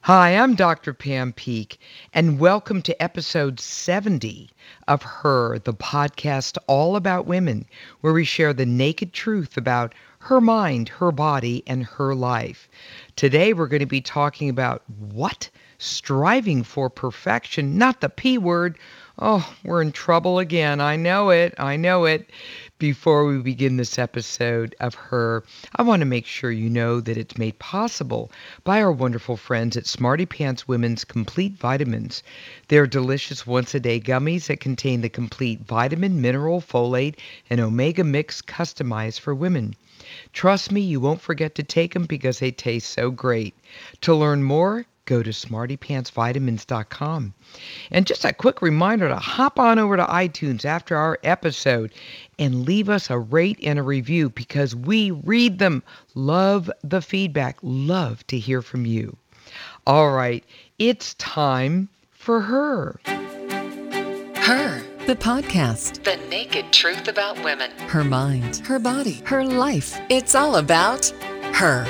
Hi, I'm Dr. Pam Peek, and welcome to episode 70 of Her, the podcast all about women, where we share the naked truth about her mind, her body, and her life. Today, we're going to be talking about what? Striving for perfection, not the P word. Oh, we're in trouble again. I know it. Before we begin this episode of Her, I want to make sure you know that it's made possible by our wonderful friends at Smarty Pants Women's Complete Vitamins. They're delicious once-a-day gummies that contain the complete vitamin, mineral, folate, and omega mix customized for women. Trust me, you won't forget to take them because they taste so great. To learn more, go to smartypantsvitamins.com. And just a quick reminder to hop on over to iTunes after our episode and leave us a rate and a review because we read them. Love the feedback. Love to hear from you. All right, it's time for Her. Her, the podcast. The naked truth about women. Her mind, her body, her life. It's all about her.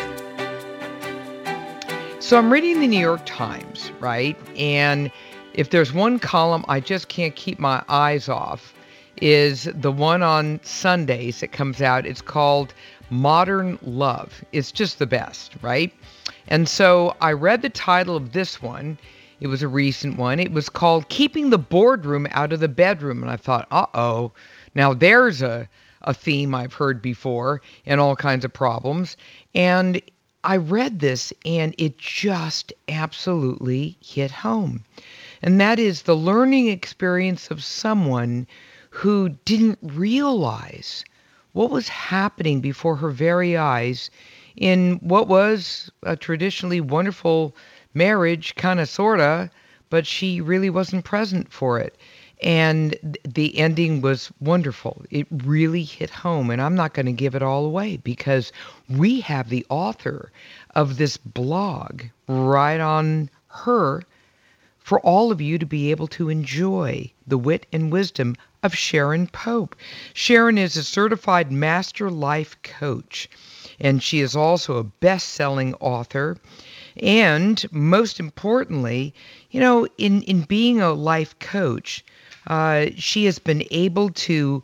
So I'm reading the New York Times, right? And if there's one column I just can't keep my eyes off, is the one on Sundays that comes out. It's called Modern Love. It's just the best, right? And so I read the title of this one. It was a recent one. It was called Keeping the Boardroom Out of the Bedroom. And I thought, uh-oh, now there's a theme I've heard before and all kinds of problems. And I read this and it just absolutely hit home. And that is the learning experience of someone who didn't realize what was happening before her very eyes in what was a traditionally wonderful marriage, kind of, sort of, but she really wasn't present for it. And the ending was wonderful. It really hit home. And I'm not going to give it all away because we have the author of this blog right on Her for all of you to be able to enjoy the wit and wisdom of Sharon Pope. Sharon is a certified master life coach, and she is also a best-selling author. And most importantly, in being a life coach, she has been able to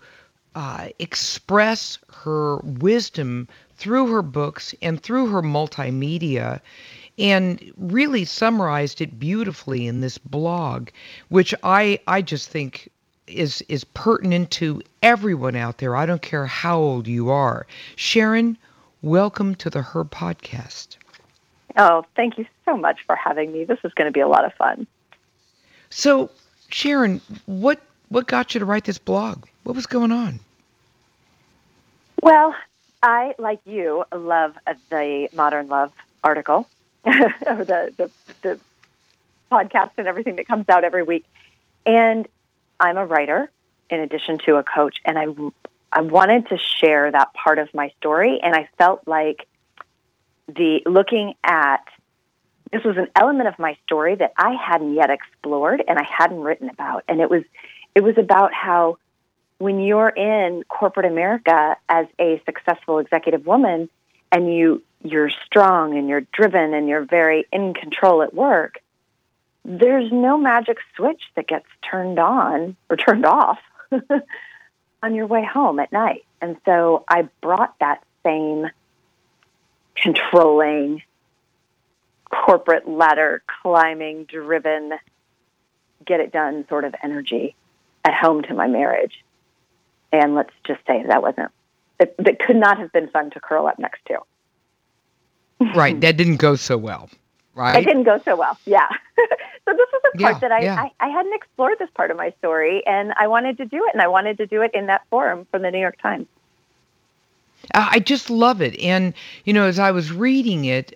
express her wisdom through her books and through her multimedia, and really summarized it beautifully in this blog, which I just think is pertinent to everyone out there. I don't care how old you are. Sharon, welcome to the Her podcast. Oh, thank you so much for having me. This is going to be a lot of fun. So, Sharon, what got you to write this blog? What was going on? Well, I, like you, love the Modern Love article, or the podcast and everything that comes out every week. And I'm a writer in addition to a coach, and I wanted to share that part of my story, and I felt like this was an element of my story that I hadn't yet explored and I hadn't written about. And it was about how when you're in corporate America as a successful executive woman and you're strong and you're driven and you're very in control at work, there's no magic switch that gets turned on or turned off on your way home at night. And so I brought that same controlling, corporate ladder climbing, driven, get it done sort of energy at home to my marriage. And let's just say that could not have been fun to curl up next to. Right. That didn't go so well, right? It didn't go so well, yeah. So this was a part that I hadn't explored this part of my story, and I wanted to do it, and I wanted to do it in that forum from the New York Times. I just love it. And, as I was reading it,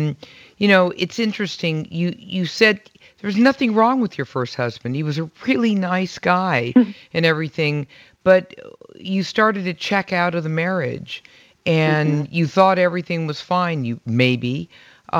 it's interesting. You said there was nothing wrong with your first husband. He was a really nice guy and everything, but you started to check out of the marriage and you thought everything was fine, maybe.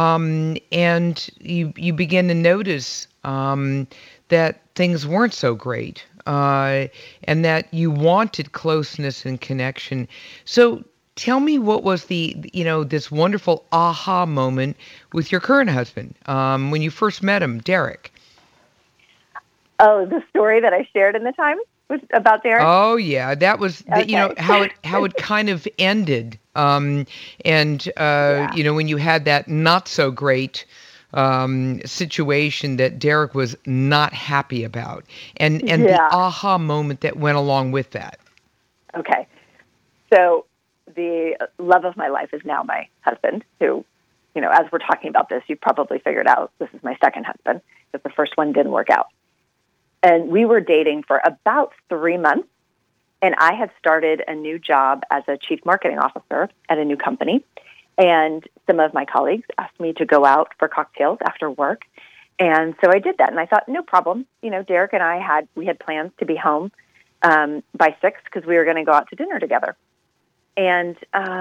And you began to notice that things weren't so great, and that you wanted closeness and connection. So tell me what was this wonderful aha moment with your current husband when you first met him, Derek. Oh, the story that I shared in the Times was about Derek? Oh, yeah. That was, Okay. how it kind of ended. When you had that not so great situation that Derek was not happy about, and the aha moment that went along with that. Okay. So the love of my life is now my husband, who, as we're talking about this, you've probably figured out this is my second husband, because the first one didn't work out. And we were dating for about 3 months, and I had started a new job as a chief marketing officer at a new company. And some of my colleagues asked me to go out for cocktails after work. And so I did that. And I thought, no problem. Derek and I had plans to be home by 6 because we were going to go out to dinner together. And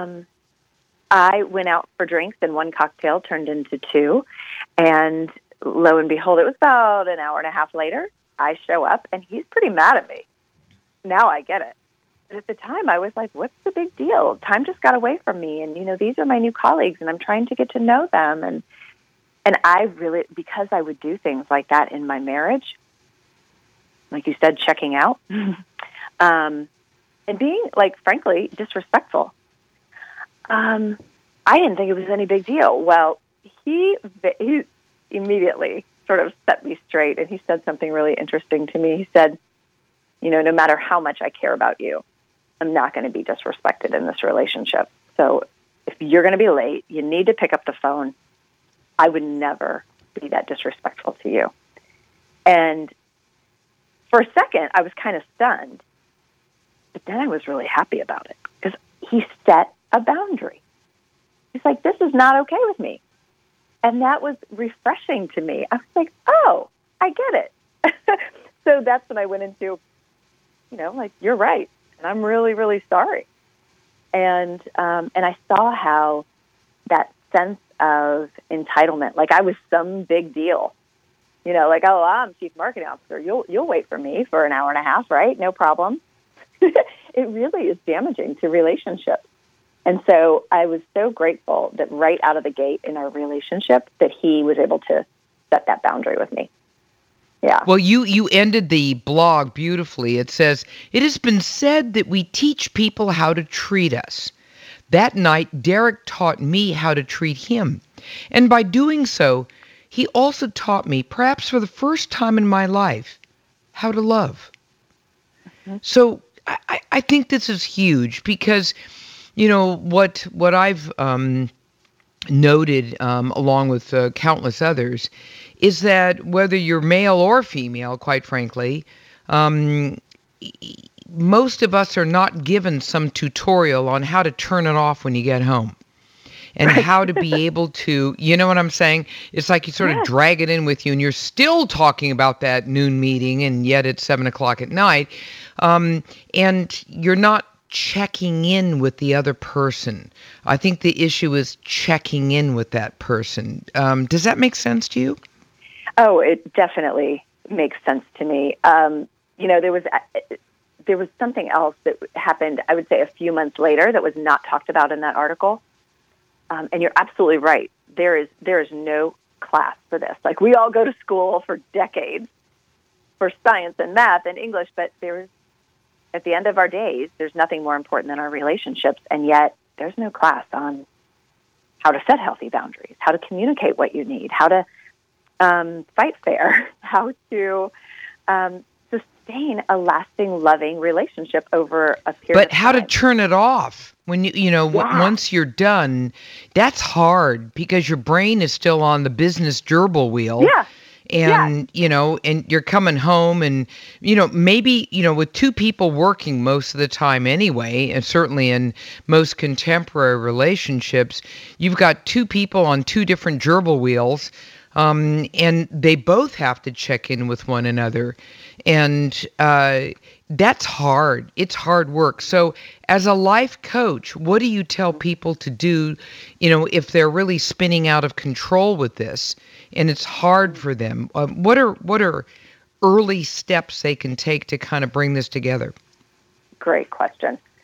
I went out for drinks, and one cocktail turned into 2. And lo and behold, it was about an hour and a half later, I show up, and he's pretty mad at me. Now I get it. But at the time, I was like, what's the big deal? Time just got away from me. And, these are my new colleagues, and I'm trying to get to know them. And I really, because I would do things like that in my marriage, like you said, checking out, and being, frankly, disrespectful. I didn't think it was any big deal. Well, he immediately sort of set me straight, and he said something really interesting to me. He said, no matter how much I care about you, I'm not going to be disrespected in this relationship. So if you're going to be late, you need to pick up the phone. I would never be that disrespectful to you. And for a second, I was kind of stunned. But then I was really happy about it because he set a boundary. He's like, this is not okay with me. And that was refreshing to me. I was like, oh, I get it. So that's when I went into, you're right. And I'm really, really sorry. And I saw how that sense of entitlement, like I was some big deal, oh, I'm chief marketing officer. You'll wait for me for an hour and a half, right? No problem. It really is damaging to relationships. And so I was so grateful that right out of the gate in our relationship that he was able to set that boundary with me. Yeah. Well, you ended the blog beautifully. It says, it has been said that we teach people how to treat us. That night, Derek taught me how to treat him. And by doing so, he also taught me, perhaps for the first time in my life, how to love. Mm-hmm. So I think this is huge because, what I've noted along with countless others is that whether you're male or female, quite frankly, most of us are not given some tutorial on how to turn it off when you get home and how to be able to, you know what I'm saying? It's like you sort of drag it in with you and you're still talking about that noon meeting and yet it's 7:00 at night. And you're not checking in with the other person. I think the issue is checking in with that person. Does that make sense to you? Oh, it definitely makes sense to me. There was something else that happened, I would say, a few months later that was not talked about in that article. And you're absolutely right. There is no class for this. Like, we all go to school for decades for science and math and English, but at the end of our days, there's nothing more important than our relationships. And yet there's no class on how to set healthy boundaries, how to communicate what you need, how to fight fair, how to sustain a lasting, loving relationship over a period of time. But how to turn it off when once you're done, that's hard because your brain is still on the business gerbil wheel. Yeah. And, and you're coming home and, maybe, with 2 people working most of the time anyway, and certainly in most contemporary relationships, you've got 2 people on 2 different gerbil wheels. And they both have to check in with one another. And that's hard. It's hard work. So as a life coach, what do you tell people to do, if they're really spinning out of control with this and it's hard for them? What are early steps they can take to kind of bring this together? Great question.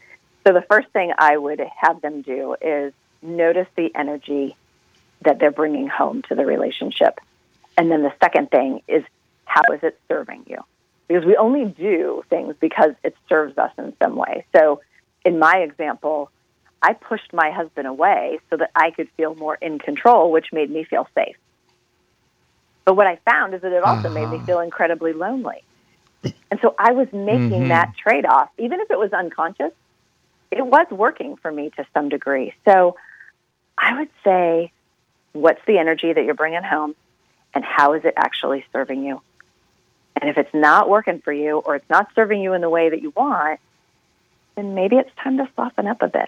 So the first thing I would have them do is notice the energy that they're bringing home to the relationship. And then the second thing is, how is it serving you? Because we only do things because it serves us in some way. So in my example, I pushed my husband away so that I could feel more in control, which made me feel safe. But what I found is that it also made me feel incredibly lonely. And so I was making that trade-off. Even if it was unconscious, it was working for me to some degree. So I would say, what's the energy that you're bringing home, and how is it actually serving you? And if it's not working for you, or it's not serving you in the way that you want, then maybe it's time to soften up a bit.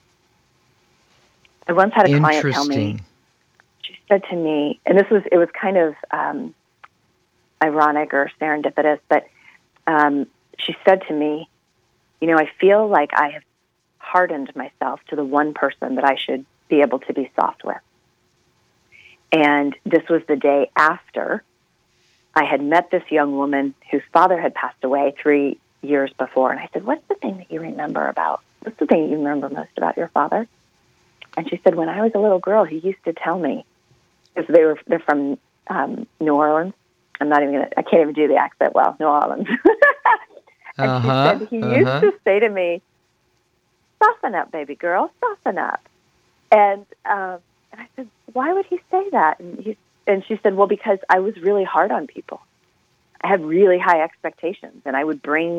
I once had a client tell me, she said to me, and it was kind of ironic or serendipitous, but she said to me, I feel like I have hardened myself to the one person that I should be able to be soft with. And this was the day after I had met this young woman whose father had passed away 3 years before. And I said, what's the thing that you remember about? What's the thing you remember most about your father? And she said, when I was a little girl, he used to tell me, because they're from New Orleans. I can't even do the accent well, New Orleans. And she said, he used to say to me, soften up, baby girl, soften up. And I said, why would he say that? And she said, well, because I was really hard on people. I had really high expectations, and I would bring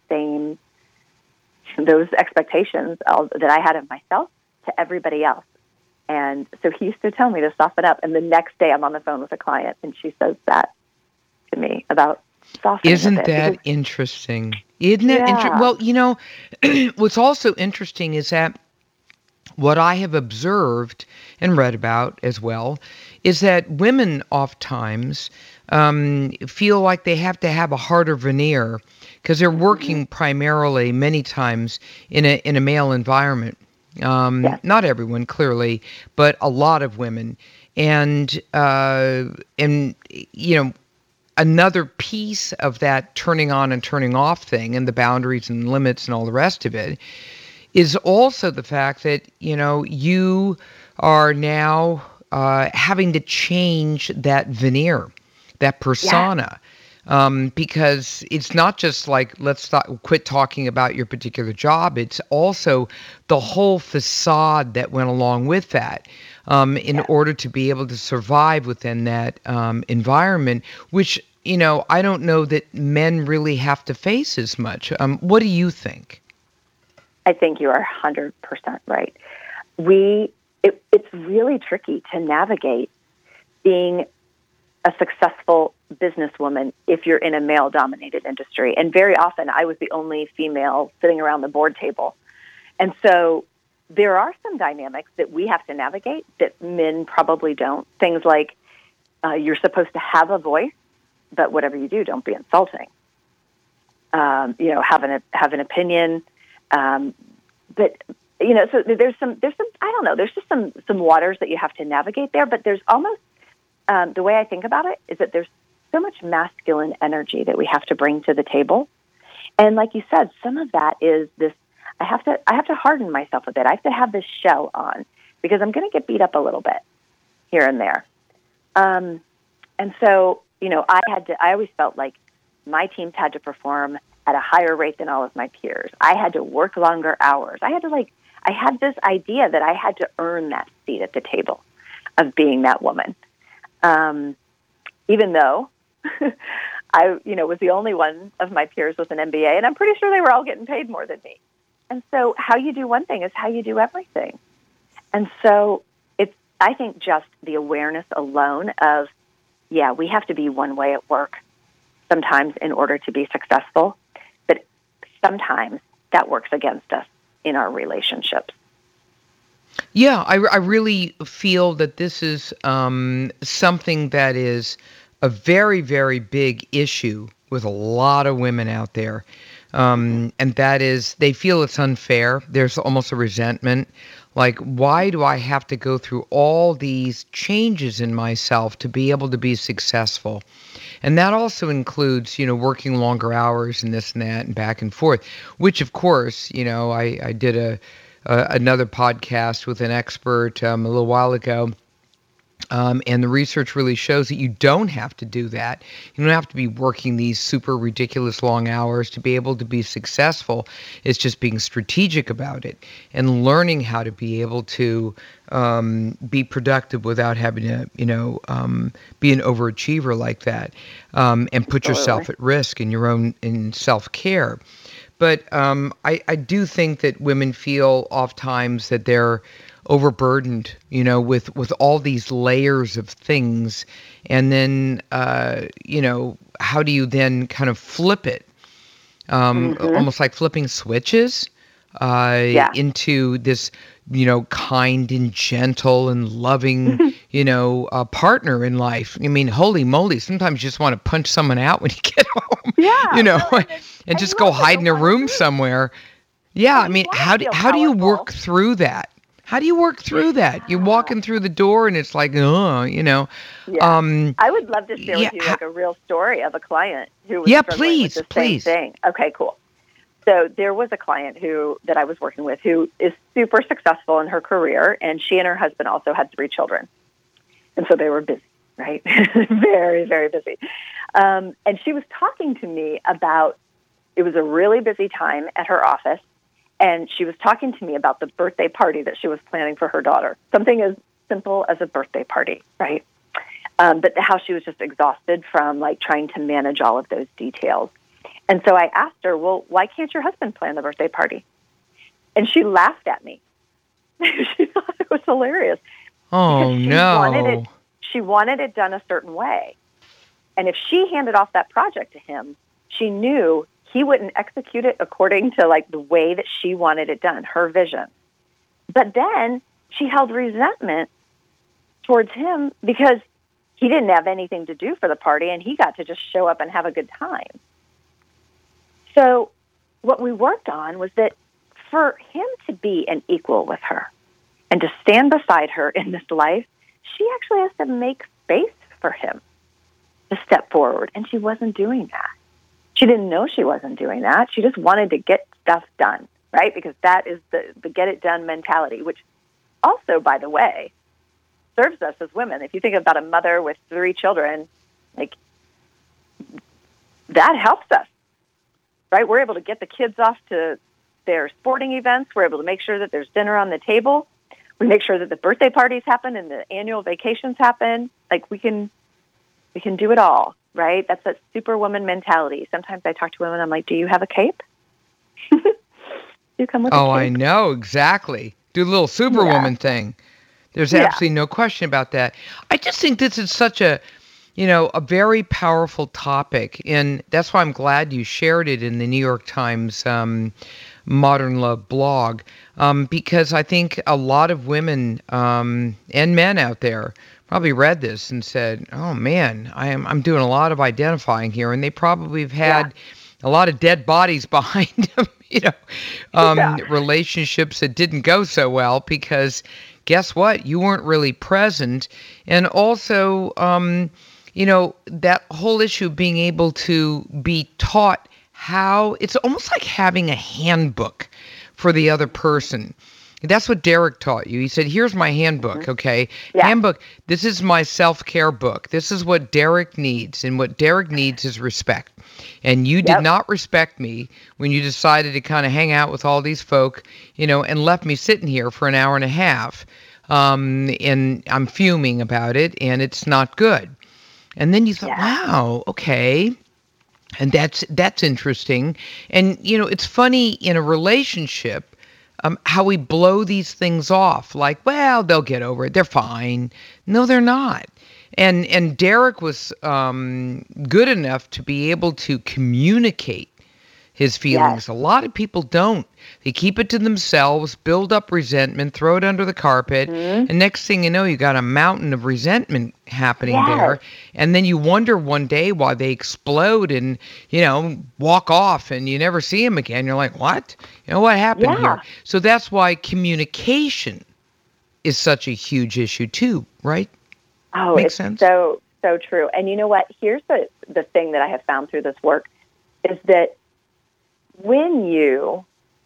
those expectations that I had of myself to everybody else. And so he used to tell me to soften up. And the next day I'm on the phone with a client, and she says that to me about softening. Isn't that interesting? Isn't it interesting? Well, what's also interesting is that what I have observed and read about as well is that women oftentimes feel like they have to have a harder veneer because they're working primarily many times in a male environment. Not everyone, clearly, but a lot of women. And another piece of that turning on and turning off thing and the boundaries and limits and all the rest of it is also the fact that, you are now having to change that veneer, that persona. Because it's not just like, quit talking about your particular job. It's also the whole facade that went along with that in order to be able to survive within that environment, which, I don't know that men really have to face as much. What do you think? I think you are 100% right. It's really tricky to navigate being a successful businesswoman if you're in a male-dominated industry. And very often I was the only female sitting around the board table. And so there are some dynamics that we have to navigate that men probably don't. Things like you're supposed to have a voice, but whatever you do, don't be insulting. Have an opinion. But so there's some I don't know, there's just some waters that you have to navigate there, but there's almost the way I think about it is that there's so much masculine energy that we have to bring to the table. And like you said, some of that is this, I have to harden myself a bit. I have to have this shell on because I'm going to get beat up a little bit here and there. And so, I always felt like my teams had to perform at a higher rate than all of my peers. I had to work longer hours. I had this idea that I had to earn that seat at the table of being that woman. Even though I, was the only one of my peers with an MBA, and I'm pretty sure they were all getting paid more than me. And so how you do one thing is how you do everything. And so I think just the awareness alone of, we have to be one way at work sometimes in order to be successful, but sometimes that works against us in our relationships. Yeah, I really feel that this is something that is a very, very big issue with a lot of women out there. And that is they feel it's unfair. There's almost a resentment. Like, why do I have to go through all these changes in myself to be able to be successful? And that also includes, working longer hours and this and that and back and forth, which, of course, I did another podcast with an expert a little while ago. And the research really shows that you don't have to do that. You don't have to be working these super ridiculous long hours to be able to be successful. It's just being strategic about it and learning how to be able to be productive without having to, be an overachiever like that, and put yourself at risk in self-care. But I do think that women feel oftentimes that they're overburdened, with all these layers of things. And then, how do you then kind of flip it? Almost like flipping switches into this, kind and gentle and loving, partner in life. I mean, holy moly, sometimes you just want to punch someone out when you get home, and just go hide in a room somewhere. Yeah, I mean, how do you work through that? How do you work through that? You're walking through the door and it's like, Yeah. I would love to share with you like a real story of a client who was struggling with the same thing. Okay, cool. So there was a client that I was working with who is super successful in her career, and she and her husband also had 3 children. And so they were busy, right? Very, very busy. And she was talking to me about, it was a really busy time at her office. And she was talking to me about the birthday party that she was planning for her daughter. Something as simple as a birthday party, right? But how she was just exhausted from like trying to manage all of those details. And so I asked her, well, why can't your husband plan the birthday party? And she laughed at me. She thought it was hilarious. Oh, no. She wanted it done a certain way. And if she handed off that project to him, she knew he wouldn't execute it according to like the way that she wanted it done, her vision. But then she held resentment towards him because he didn't have anything to do for the party and he got to just show up and have a good time. So what we worked on was that for him to be an equal with her and to stand beside her in this life, she actually has to make space for him to step forward. And she wasn't doing that. She didn't know she wasn't doing that. She just wanted to get stuff done, right? Because that is the get it done mentality, which also, by the way, serves us as women. If you think about a mother with 3 children, like that helps us, right? We're able to get the kids off to their sporting events. We're able to make sure that there's dinner on the table. We make sure that the birthday parties happen and the annual vacations happen. Like we can do it all. Right? That's that superwoman mentality. Sometimes I talk to women, I'm like, do you have a cape? You come with a cape? I know, exactly. Do the little superwoman thing. There's absolutely no question about that. I just think this is such a very powerful topic. And that's why I'm glad you shared it in the New York Times Modern Love blog, because I think a lot of women and men out there probably read this and said, oh man, I'm doing a lot of identifying here. And they probably have had a lot of dead bodies behind them, relationships that didn't go so well because guess what? You weren't really present. And also, that whole issue of being able to be taught how it's almost like having a handbook for the other person. That's what Derek taught you. He said, here's my handbook, okay? Yeah. Handbook, this is my self-care book. This is what Derek needs, and what Derek needs is respect. And you did not respect me when you decided to kind of hang out with all these folk, and left me sitting here for an hour and a half. And I'm fuming about it, and it's not good. And then you thought, wow, okay. And that's interesting. And, it's funny in a relationship, how we blow these things off like, well, they'll get over it. They're fine. No, they're not. And Derek was good enough to be able to communicate his feelings. Yes. A lot of people don't. They keep it to themselves, build up resentment, throw it under the carpet, and next thing you know, you got a mountain of resentment happening there. And then you wonder one day why they explode and, walk off and you never see them again. You're like, what? What happened here? So that's why communication is such a huge issue too, right? Oh, Makes it's sense? so true. And you know what? Here's the thing that I have found through this work is that when you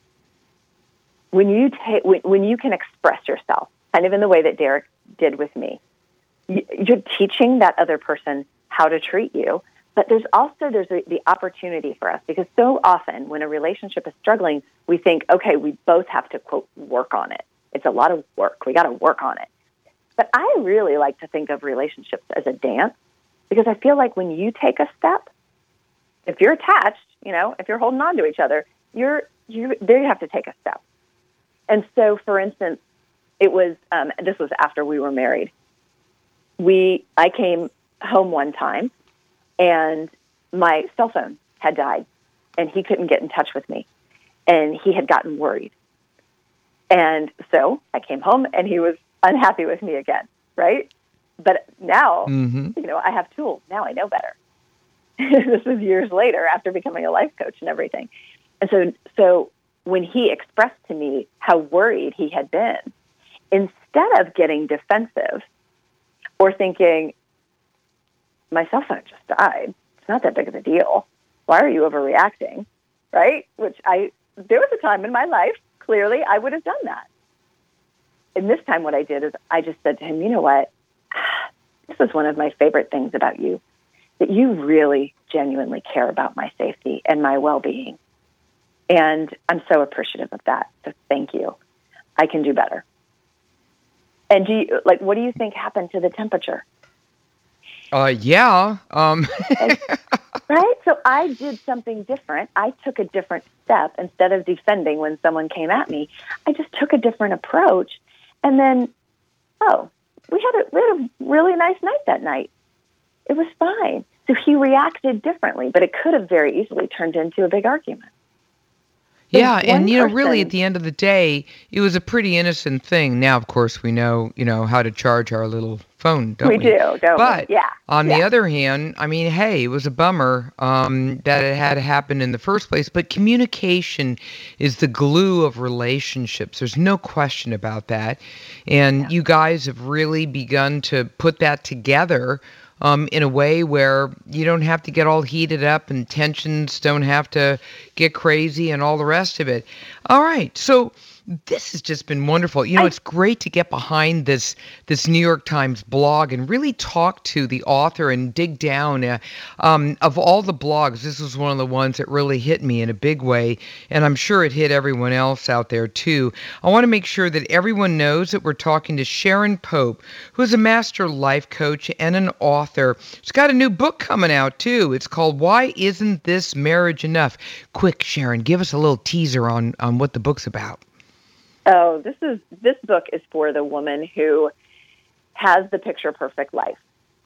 can express yourself, kind of in the way that Derek did with me, you're teaching that other person how to treat you. But there's the opportunity for us, because so often when a relationship is struggling, we think, okay, we both have to, quote, work on it. It's a lot of work. We got to work on it. But I really like to think of relationships as a dance, because I feel like when you take a step, if you're attached, if you're holding on to each other, you have to take a step. And so, for instance, it was this was after we were married. I came home one time, and my cell phone had died, and he couldn't get in touch with me, and he had gotten worried. And so I came home, and he was unhappy with me again, right? But now, I have tools. Now I know better. This was years later after becoming a life coach and everything. And so when he expressed to me how worried he had been, instead of getting defensive or thinking, my cell phone just died, it's not that big of a deal, why are you overreacting, right? There was a time in my life, clearly, I would have done that. And this time what I did is I just said to him, you know what? This is one of my favorite things about you, that you really genuinely care about my safety and my well-being. And I'm so appreciative of that. So thank you. I can do better. And what do you think happened to the temperature? Yeah. Right? So I did something different. I took a different step. Instead of defending when someone came at me, I just took a different approach. And then, we had a really nice night that night. It was fine. So he reacted differently, but it could have very easily turned into a big argument. Yeah, and really at the end of the day, it was a pretty innocent thing. Now, of course, we know, how to charge our little phone, don't we? We do, don't we? But yeah. On the other hand, hey, it was a bummer that it had happened in the first place. But communication is the glue of relationships. There's no question about that. And you guys have really begun to put that together in a way where you don't have to get all heated up and tensions don't have to get crazy and all the rest of it. All right. So this has just been wonderful. It's great to get behind this New York Times blog and really talk to the author and dig down. Of all the blogs, this was one of the ones that really hit me in a big way, and I'm sure it hit everyone else out there too. I want to make sure that everyone knows that we're talking to Sharon Pope, who's a master life coach and an author. She's got a new book coming out too. It's called Why Isn't This Marriage Enough? Quick, Sharon, give us a little teaser on what the book's about. Oh, this book is for the woman who has the picture perfect life.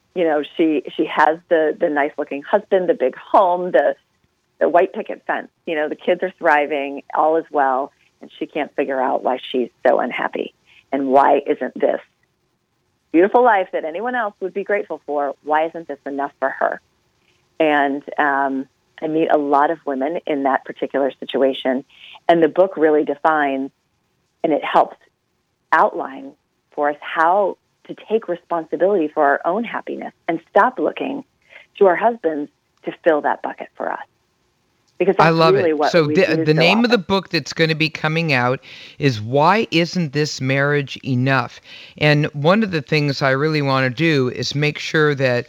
She has the nice looking husband, the big home, the white picket fence. The kids are thriving, all is well, and she can't figure out why she's so unhappy. And why isn't this beautiful life that anyone else would be grateful for, why isn't this enough for her? And I meet a lot of women in that particular situation, and the book really defines, and it helps outline for us how to take responsibility for our own happiness and stop looking to our husbands to fill that bucket for us. Because that's I love really it. what So we the do so name often. of the book that's going to be coming out is Why Isn't This Marriage Enough? And one of the things I really want to do is make sure that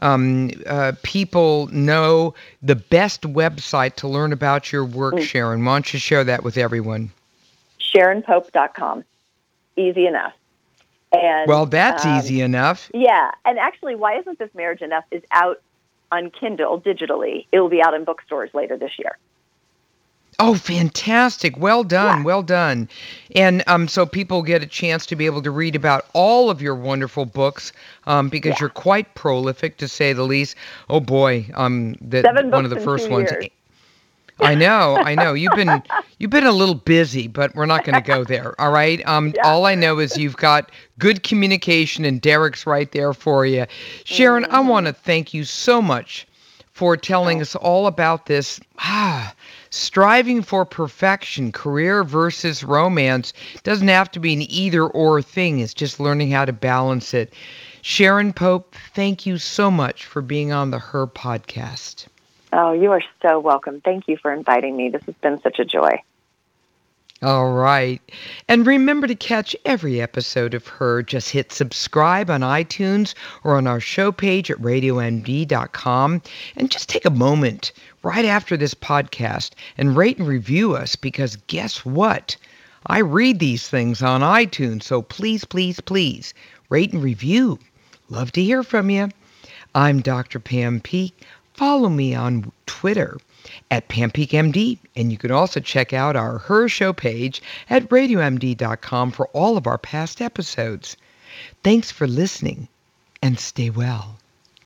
people know the best website to learn about your work, Sharon. Why don't you share that with everyone? SharonPope.com. Easy enough. And well, that's easy enough. Yeah. And actually, Why Isn't This Marriage Enough is out on Kindle digitally. It will be out in bookstores later this year. Oh, fantastic. Well done. Well done. And so people get a chance to be able to read about all of your wonderful books because you're quite prolific, to say the least. Oh, boy. 7 books one of the in first 2 ones. years. I know. You've been a little busy, but we're not going to go there. All right. All I know is you've got good communication, and Derek's right there for you. Sharon, I want to thank you so much for telling us all about this. Striving for perfection, career versus romance, doesn't have to be an either or thing. It's just learning how to balance it. Sharon Pope, thank you so much for being on the Her podcast. Oh, you are so welcome. Thank you for inviting me. This has been such a joy. All right. And remember to catch every episode of Her. Just hit subscribe on iTunes or on our show page at radiomd.com. And just take a moment right after this podcast and rate and review us, because guess what? I read these things on iTunes. So please, please, please rate and review. Love to hear from you. I'm Dr. Pam Peeke. Follow me on Twitter at PamPeakeMD, and you can also check out our Her Show page at RadioMD.com for all of our past episodes. Thanks for listening, and stay well.